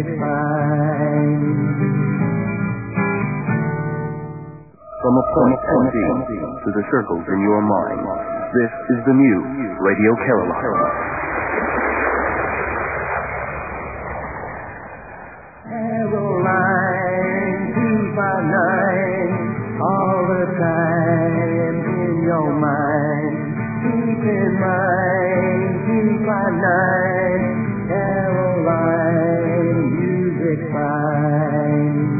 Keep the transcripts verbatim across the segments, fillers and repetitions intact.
From a point to the circles in your mind, this is the Muse, Radio Caroline. Caroline, two by nine, all the time in your mind. Keep in mind, two by nine, Caroline, music fine.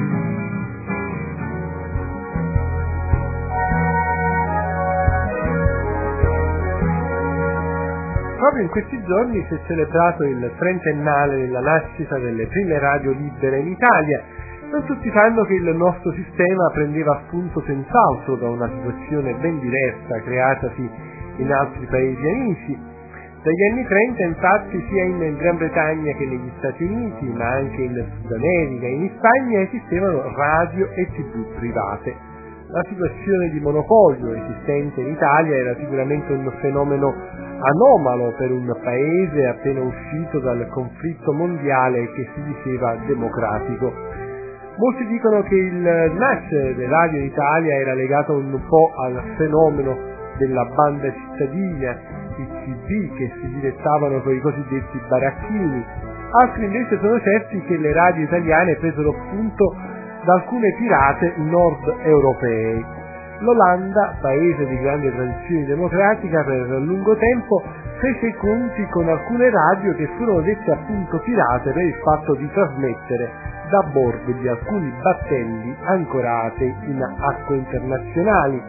Proprio in questi giorni si è celebrato il trentennale della nascita delle prime radio libere in Italia. Non tutti sanno che il nostro sistema prendeva spunto senz'altro da una situazione ben diversa creatasi in altri paesi amici. Dagli anni trenta, infatti, sia in Gran Bretagna che negli Stati Uniti, ma anche in Sud America e in Spagna, esistevano radio e tivù private. La situazione di monopolio esistente in Italia era sicuramente un fenomeno anomalo per un paese appena uscito dal conflitto mondiale che si diceva democratico. Molti dicono che il nascere delle radio in Italia era legato un po' al fenomeno della banda cittadina, i C D che si direttavano con i cosiddetti baracchini. Altri invece sono certi che le radio italiane presero spunto da alcune pirate nord europei. L'Olanda, paese di grande tradizione democratica, per lungo tempo fece i conti con alcune radio che furono dette appunto pirate per il fatto di trasmettere da bordo di alcuni battelli ancorati in acque internazionali.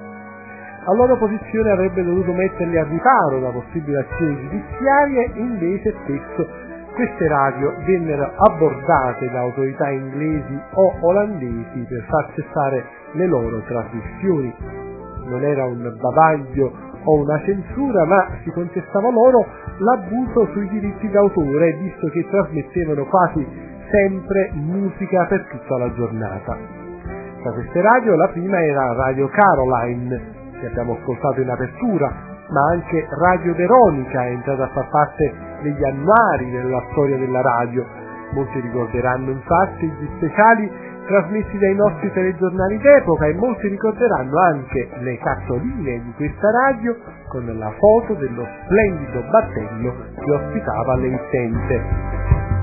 La loro posizione avrebbe dovuto metterli a riparo da possibili azioni giudiziarie, invece spesso queste radio vennero abbordate da autorità inglesi o olandesi per far cessare le loro trasmissioni. Non era un bavaglio o una censura, ma si contestava loro l'abuso sui diritti d'autore, visto che trasmettevano quasi sempre musica per tutta la giornata. Tra queste radio la prima era Radio Caroline, che abbiamo ascoltato in apertura, ma anche Radio Veronica è entrata a far parte degli annuari della storia della radio. Molti ricorderanno infatti gli speciali trasmessi dai nostri telegiornali d'epoca e molti ricorderanno anche le cartoline di questa radio con la foto dello splendido battello che ospitava l'emittente.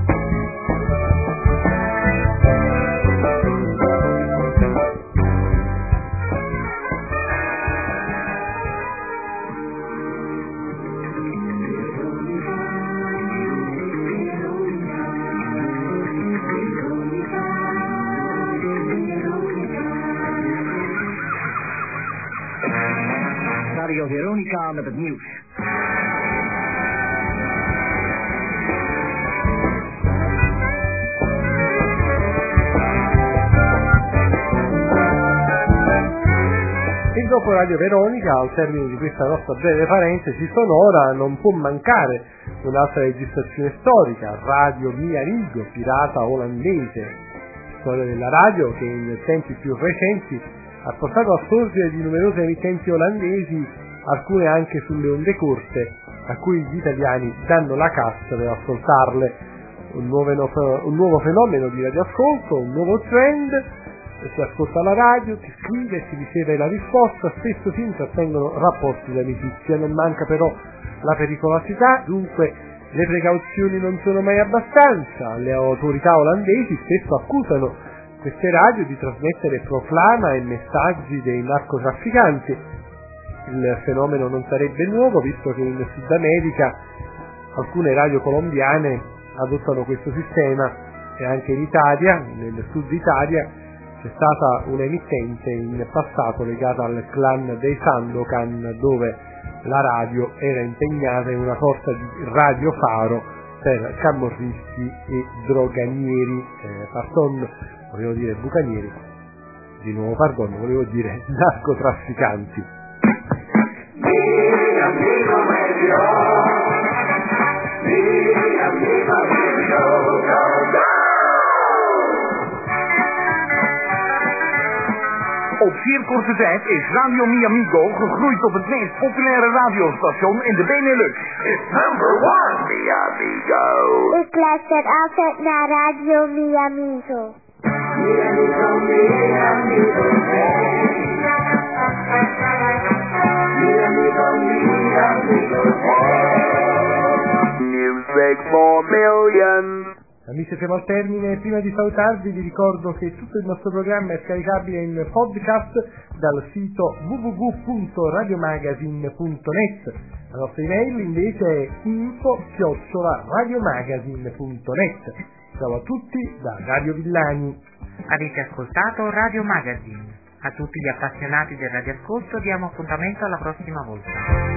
Radio Veronica met het nieuws. E dopo Radio Veronica, al termine di questa nostra breve parentesi sonora, non può mancare un'altra registrazione storica, Radio Mia Rigo, pirata olandese, storia della radio che in tempi più recenti ha portato a sorgere di numerose emittenti olandesi, alcune anche sulle onde corte, a cui gli italiani danno la cassa per ascoltarle. Un nuovo, un nuovo fenomeno di radioascolto, un nuovo trend. Si ascolta la radio, si scrive, si riceve la risposta, spesso si intrattengono rapporti di amicizia. Non manca però la pericolosità, dunque le precauzioni non sono mai abbastanza. Le autorità olandesi spesso accusano queste radio di trasmettere proclama e messaggi dei narcotrafficanti. Il fenomeno non sarebbe nuovo, visto che in Sud America alcune radio colombiane adottano questo sistema e anche in Italia, nel sud Italia, c'è stata un'emittente in passato legata al clan dei Sandokan, dove la radio era impegnata in una sorta di radio faro per camorristi e droganieri, eh, pardon, volevo dire bucanieri, di nuovo pardon, volevo dire narcotrafficanti. Mi amico medio, mi amico medio, go, go. Op zeer korte tijd is Radio Miamigo gegroeid tot het meest populaire radiostation in de Benelux. It's number one, Miamigo. Ik luister altijd naar Radio Miamigo. Miamigo, Miamigo, hey. Miamigo, Miamigo, hey. Music for millions. Amici, siamo al termine. Prima di salutarvi vi ricordo che tutto il nostro programma è scaricabile in podcast dal sito w w w punto radiomagazine punto net. La nostra email invece è info chiocciola radiomagazine punto net. Ciao a tutti da Radio Villani. Avete ascoltato Radio Magazine. A tutti gli appassionati del radioascolto diamo appuntamento alla prossima volta.